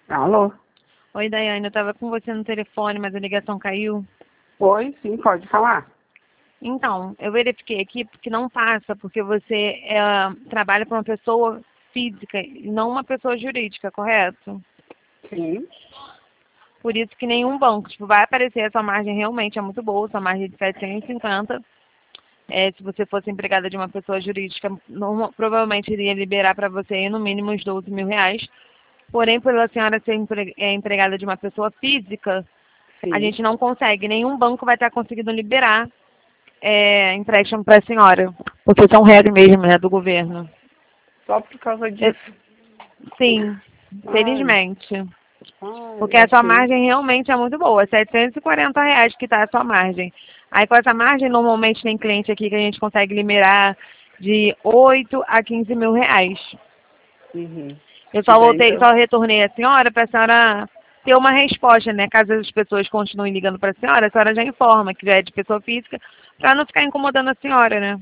Alô? Oi, Daiane, eu estava com você no telefone, mas a ligação caiu. Oi, sim, pode falar. Então, eu verifiquei aqui porque não passa, porque você trabalha para uma pessoa física e não uma pessoa jurídica, correto? Sim. Por isso que nenhum banco, tipo, vai aparecer, a sua margem realmente é muito boa, sua margem é de 750. Se você fosse empregada de uma pessoa jurídica, provavelmente iria liberar para você aí no mínimo uns 12 mil reais. Porém, pela senhora ser empregada de uma pessoa física, a Sim. gente não consegue, nenhum banco vai estar conseguindo liberar empréstimo para a senhora, porque são regras mesmo, né, do governo. Só por causa Eu- disso. sim, Ai, felizmente. ai, Porque a sua ok. margem realmente é muito boa, R$ 740 que está a sua margem. Aí com essa margem, normalmente tem cliente aqui que a gente consegue liberar de 8 a 15 mil reais. Uhum. Eu E só daí, voltei, então? só retornei a senhora para a senhora ter uma resposta, né? Caso as pessoas continuem ligando para a senhora já informa que já é de pessoa física, para não ficar incomodando a senhora, né?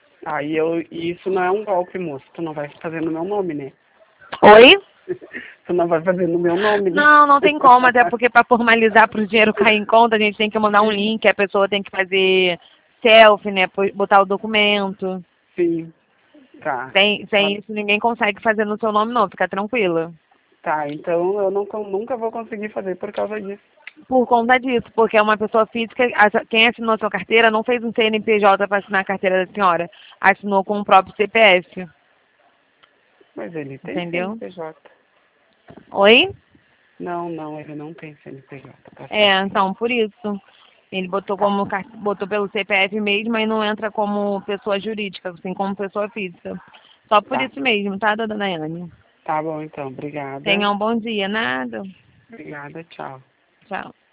Isso não é um golpe, moço. Tu não vai fazer no meu nome, né? Oi? Tu não vai fazer no meu nome, né? Não, não tem como, até porque para formalizar para o dinheiro cair em conta, a gente tem que mandar um link, a pessoa tem que fazer selfie, né? Botar o documento. Sim. Tá. Tá, Sem isso, ninguém consegue fazer no seu nome, não, fica tranquila. tá. Então eu não, nunca vou conseguir fazer por causa disso. Por conta disso, porque é uma pessoa física, quem assinou a sua carteira não fez um CNPJ para assinar a carteira da senhora, assinou com o próprio CPF, Mas ele tem entendeu? CNPJ. Oi? Não, não, ele não tem CNPJ. Tá certo. Então, por isso. Ele botou Tá. botou pelo CPF mesmo e não entra como pessoa jurídica, assim como pessoa física. Só por Tá. isso mesmo, tá, dona Daiane? Tá bom, então. Obrigada. Tenha um bom dia, nada. Obrigada, tchau. Tchau.